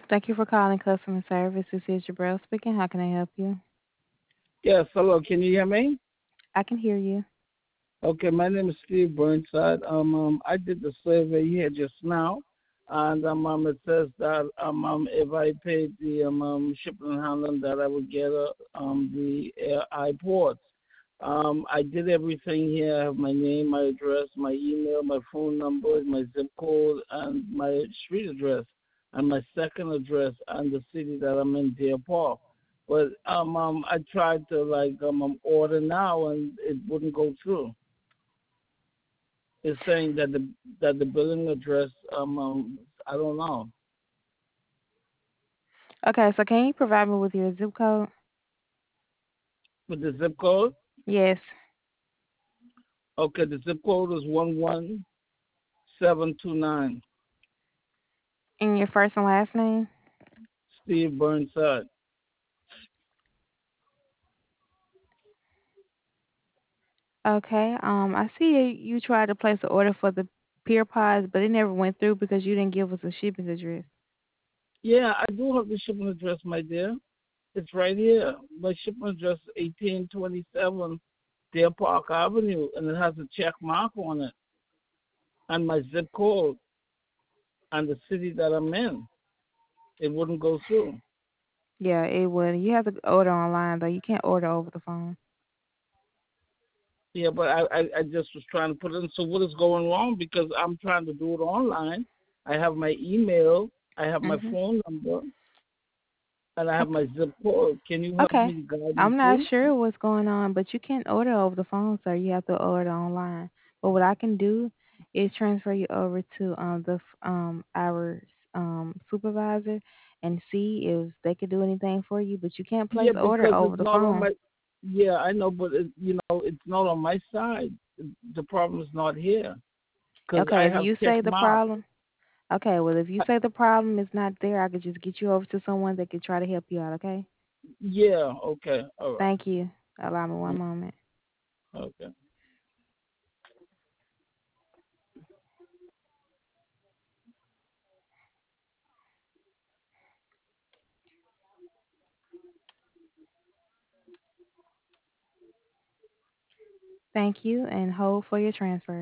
Thank you for calling customer service. This is Jabril speaking. How can I help you? Yes, hello. Can you hear me? I can hear you. Okay, my name is Steve Burnside. I did the survey here just now, and it says that if I paid the shipping and handling, that I would get the iPods. I did everything here. I have my name, my address, my email, my phone number, my zip code, and my street address, and my second address, and the city that I'm in, Deer Park. But I tried to order now, and it wouldn't go through. It's saying that the billing address, I don't know. Okay, so can you provide me with your zip code? With the zip code, Yes. okay, the zip code is 11729. And your first and last name? Steve Burnside. Okay. I see you tried to place an order for the Peer Pods, but it never went through because you didn't give us a shipping address. Yeah, I do have the shipping address, my dear. It's right here. My shipping address is 1827 Deer Park Avenue, and it has a check mark on it, and my zip code, and the city that I'm in. It wouldn't go through. Yeah, it would. You have to order online though. You can't order over the phone. Yeah, but I just was trying to put it in. So what is going wrong? Because I'm trying to do it online. I have my email, I have my Mhm. phone number, and I have Okay. my zip code. Can you help Okay. me guide me I'm not through? sure what's going on, but you can't order over the phone, sir. You have to order online. But what I can do is transfer you over to our supervisor and see if they can do anything for you. But you can't place Yeah, an order because over it's the not on phone. my. Yeah, I know, but it's not on my side. The problem is not here because I Okay, if have you check say the mark. problem, okay, well if you say the problem is not there, I could just get you over to someone that could try to help you out. Okay. Yeah, okay, all right. Thank you. Allow me one Mm, moment. okay. Thank you, and hold for your transfer.